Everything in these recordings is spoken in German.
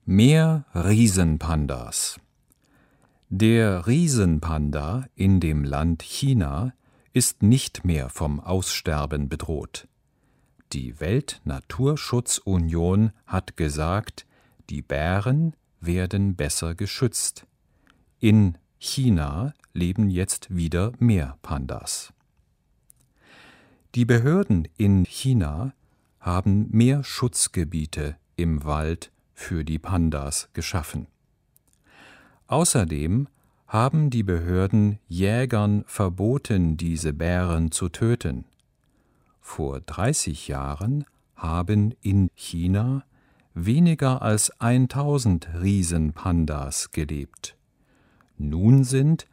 Mehr Riesenpandas. Der Riesenpanda in dem Land China ist nicht mehr vom Aussterben bedroht. Die Weltnaturschutzunion hat gesagt, die Bären werden besser geschützt. In China leben jetzt wieder mehr Pandas. Die Behörden in China haben mehr Schutzgebiete im Wald für die Pandas geschaffen. Außerdem haben die Behörden Jägern verboten, diese Bären zu töten. Vor 30 Jahren haben in China weniger als 1000 Riesenpandas gelebt. Nun sind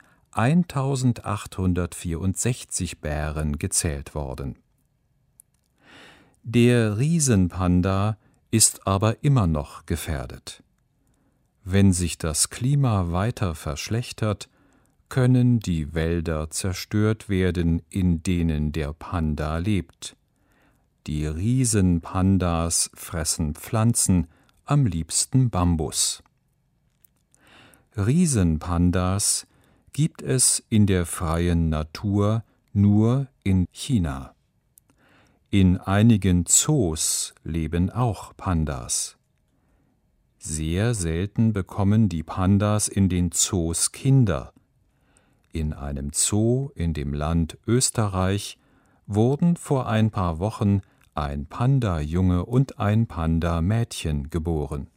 1864 Bären gezählt worden. Der Riesenpanda ist aber immer noch gefährdet. Wenn sich das Klima weiter verschlechtert, können die Wälder zerstört werden, in denen der Panda lebt. Die Riesenpandas fressen Pflanzen, am liebsten Bambus. Riesenpandas gibt es in der freien Natur nur in China. In einigen Zoos leben auch Pandas. Sehr selten bekommen die Pandas in den Zoos Kinder. In einem Zoo in dem Land Österreich wurden vor ein paar Wochen ein Panda-Junge und ein Panda-Mädchen geboren.